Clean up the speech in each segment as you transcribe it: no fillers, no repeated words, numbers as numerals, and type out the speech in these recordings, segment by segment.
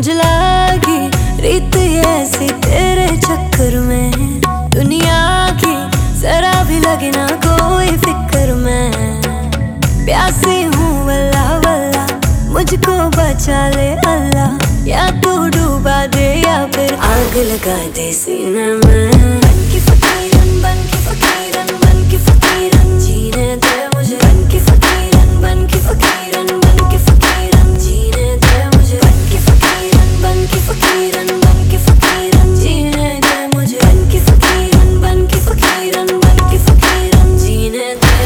मुझे लागी रीत ऐसी तेरे चक्कर में, दुनिया की जरा भी लगे ना कोई फिक्र में। प्यासी हूँ वल्ला वल्ला, मुझको बचा ले अल्लाह, या तू डूबा दे या फिर आग लगा दे सीने में। बन की फकीरन, बन की फकीरन, बन की फकीरन, जीने दे मुझे। बन की फकीरन, बन की फकीरन, बन की फकीरन, जीने दे मुझे। बन की फकीरन, बन की फकीरन, बन की फकीरन, जीने दे मुझे। बन की फकीरन, बन की फकीरन, बन की फकीरन, जीने दे।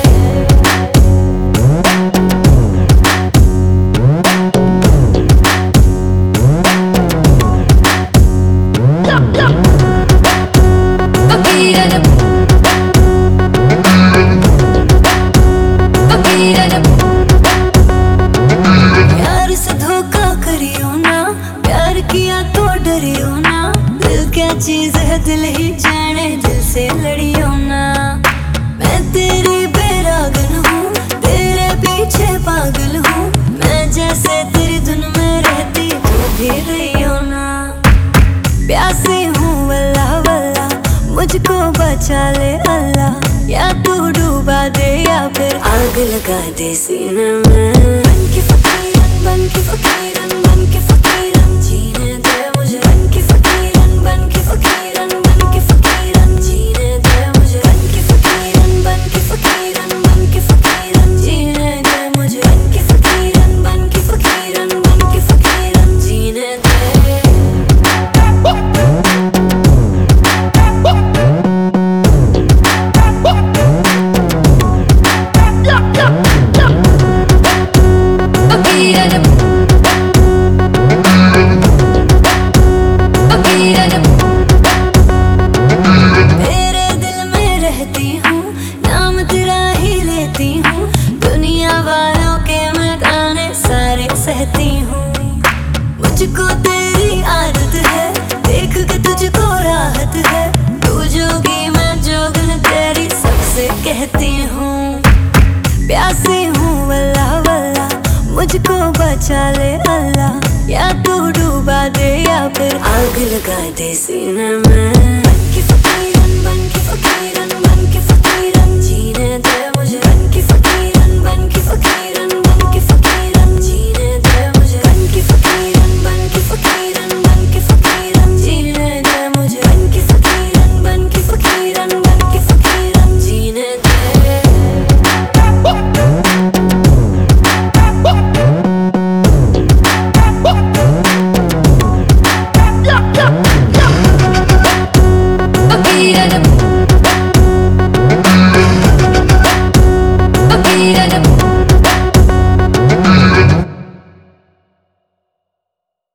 प्यार से धोखा करियो ना, प्यार किया तो डरियो ना। दिल क्या चीज है दिल ही जाने, दिल से लड़ियो ना। मैं तेरी बेरागन हूँ, तेरे पीछे पागल हूँ। मैं जैसे तेरी धुन में रहती तू भी रहियो ना। प्यासी हूँ वल्ला वल्ला, मुझको बचा ले अल्लाह, या तू डूबा दे या फिर आग लगा दे सीने में। बन की फकीरन, बन की फकीरन, बन की फकीरन, जीने दे मुझे। बन की फकीरन, बन की फकीरन, बन की फकीरन, जीने दे मुझे। बन की फकीरन, बन की फकीरन, बन की फकीरन, जीने दे मुझे। बन की फकीरन, बन की फकीरन, बन की फकीरन, जीने दे। तेरे दिल में रहती हूँ, नाम तेरा ही लेती हूँ। दुनिया वालों के मैं ताने सारे सहती हूँ। मुझको तेरी आदत है, देख के तुझको राहत है। तू जोगी मैं जोगन, तेरी सबसे कहती हूँ। प्यासी हूँ वल्ला वल्ला, मुझको बचा ले अल्लाह, या तू डूबा दे या फिर आग लगा दे सीने में। बन की फकीरन, बन की फकीरन, बन की फकीरन, जीने दे मुझे। बन की फकीरन, बन की फकीरन, बन की फकीरन, जीने दे मुझे। बन की फकीरन, बन की फकीरन, बन की फकीरन, जीने दे मुझे। बन की फकीरन, बन की फकीरन, बन की फकीरन, जीने दे। Fakir